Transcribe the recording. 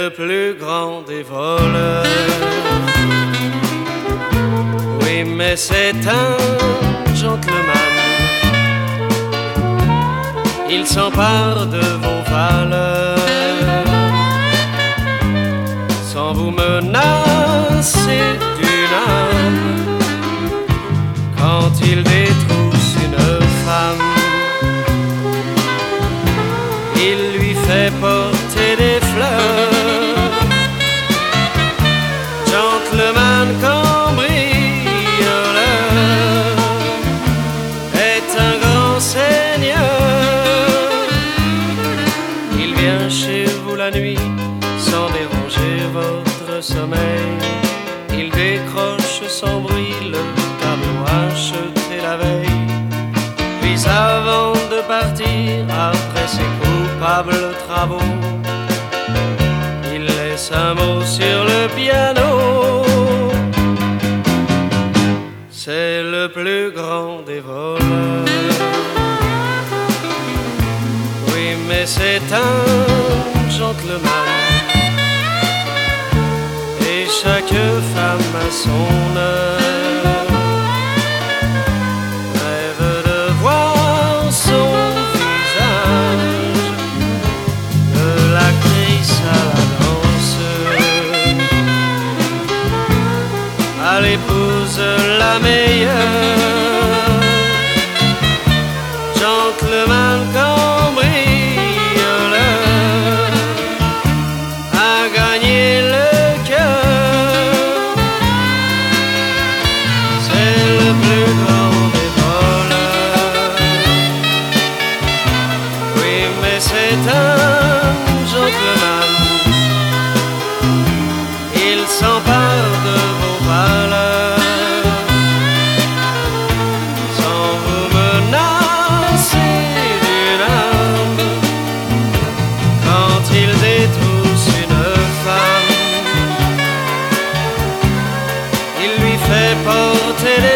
le plus grand des voleurs. Oui, mais c'est un gentleman. Il s'empare de vos valeurs sans vous menacer d'une arme. Quand il détrousse une femme, il lui fait porter des fleurs. Gentleman cambrioleur est un grand seigneur. Il vient chez vous la nuit sans déranger votre sommeil. Il décroche sans bruit le tableau acheté la veille. Puis avant de partir, après ses coupables travaux, il laisse un mot sur le piano. C'est le plus grand des voleurs. Oui, mais c'est un gentleman. Et chaque femme a son heure. Rêve de voir son visage, de l'actrice à la danseuse, à l'épouse la meilleure. Gentleman cambrioleur a gagné le cœur. C'est le plus grand des voleurs. Oui, mais c'est un gentleman. Il s'empare de vos valeurs sans vous menacer d'une arme. Quand il détrousse une femme, il lui fait porter des